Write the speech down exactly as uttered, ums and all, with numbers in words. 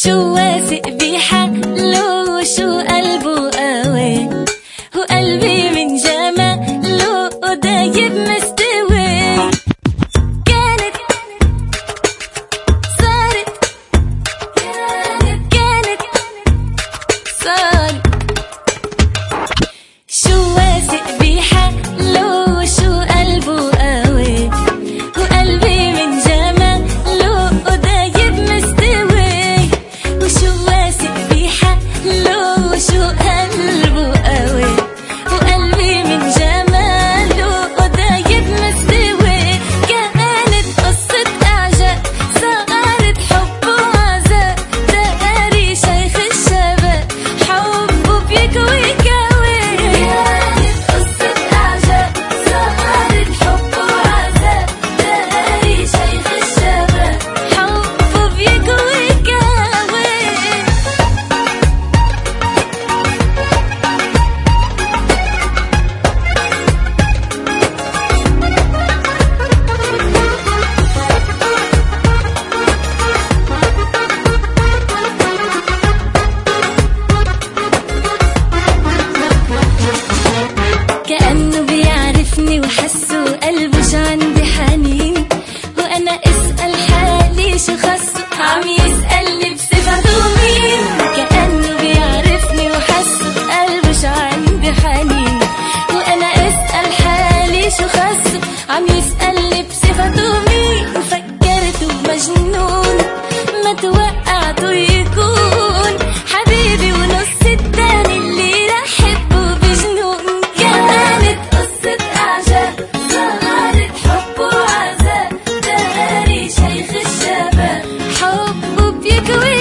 شو واثق بحاله وشو قلبه قوي، وقلبي من جماله دايب مستوي. كانت صارت كانت كانت صارت. شو واثق بحاله وشو قلبه قوي، وقلبي من جماله دايب مستوي. وشو واثق بحاله وشو قلبه قوي، وقلبي من جماله دايب مستوي. كانت قصة إعجاب صارت حب وعذاب، داري شيخ الشباب حبه بيكوي كوي. كانت قصة إعجاب صارت حب وعذاب، داري شيخ الشباب حبه بيكوي كوي. كأنه بيعرفني وحسه قلبه شو عندي حنين، وأنا أسأل حالي شو خصه عم يسألني بصفته مين. كأنه بيعرفني وحسه قلبه شو عندي حنين، وأنا أسأل حالي شو خصه عم يسألني بصفته مين. فكرته مجنون ما توقعته يكون حبيبي ونص التاني اللي رح حبه بجنون. كانت قصة إعجاب صارت حب وعذاب، داري شيخ الشباب حبه بيكوي